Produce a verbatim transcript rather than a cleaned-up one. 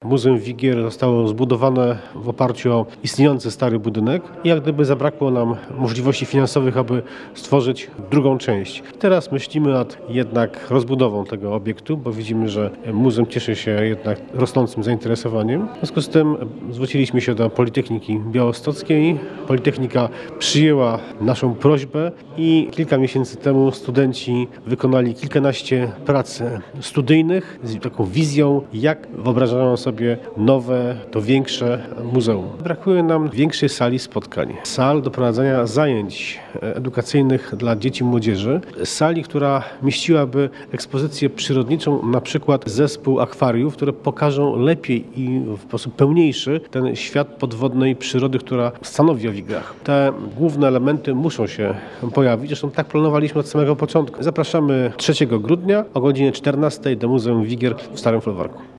Muzeum Wigier zostało zbudowane w oparciu o istniejący stary budynek i jak gdyby zabrakło nam możliwości finansowych, aby stworzyć drugą część. Teraz myślimy nad jednak rozbudową tego obiektu, bo widzimy, że muzeum cieszy się jednak rosnącym zainteresowaniem. W związku z tym zwróciliśmy się do Politechniki Białostockiej. Politechnika przyjęła naszą prośbę i kilka miesięcy temu studenci wykonali kilkanaście prac studyjnych z taką wizją, jak wyobrażają sobie nowe, to większe muzeum. Brakuje nam większej sali spotkań, sal do prowadzenia zajęć edukacyjnych dla dzieci i młodzieży, sali, która mieściłaby ekspozycję przyrodniczą, na przykład zespół akwariów, które pokażą lepiej i w sposób pełniejszy ten świat podwodnej przyrody, która stanowi o Wigrach. Te główne elementy muszą się pojawić, zresztą tak planowaliśmy od samego początku. Zapraszamy trzeciego grudnia o godzinie czternastej do Muzeum Wigier w Starym Folwarku.